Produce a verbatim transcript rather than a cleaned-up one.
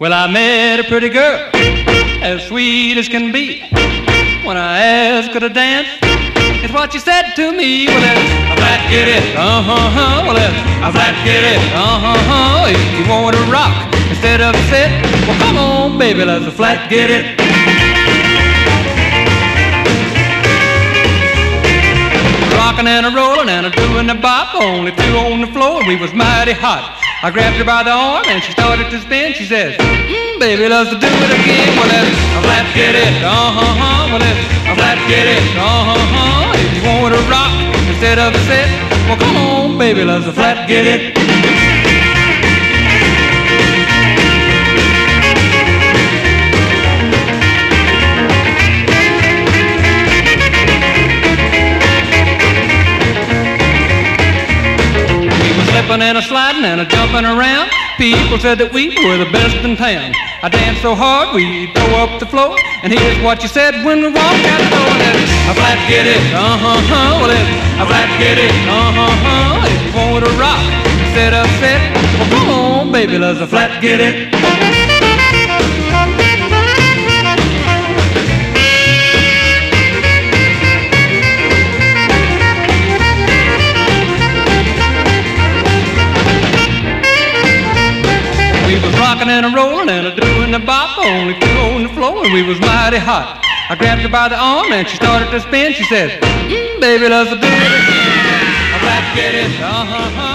Well, I met a pretty girl, as sweet as can be. When I asked her to dance, it's what she said to me. Well, that's a flat get it, uh-huh-huh. Well, that's a flat get it, uh-huh-huh. If you want to rock instead of sit, well, come on, baby, let's a flat get it. Rockin' and a rollin' and a doing the bop, only two on the floor, and we was mighty hot. I grabbed her by the arm and she started to spin. She says, mm, baby, let's do it again. Well, let's a flat get it, uh-huh-huh. Well, let's a flat get it, uh-huh-huh. If you want to rock instead of sit, well, come on, baby, let's a flat get it. And a sliding and a jumping around. People said that we were the best in town. I danced so hard we throw up the floor. And here's what you said when we walked out the door. That's a flat get it, uh-huh-huh. Well, it's a flat get it, uh-huh-huh. If you want to rock instead of sit, well, come on, baby, let's a flat get it. We was rockin' and a rollin' and a doing the bop, only two on the floor, and we was mighty hot. I grabbed her by the arm and she started to spin. She said, mm, baby, let's do it again. A flat get it, uh-huh-huh.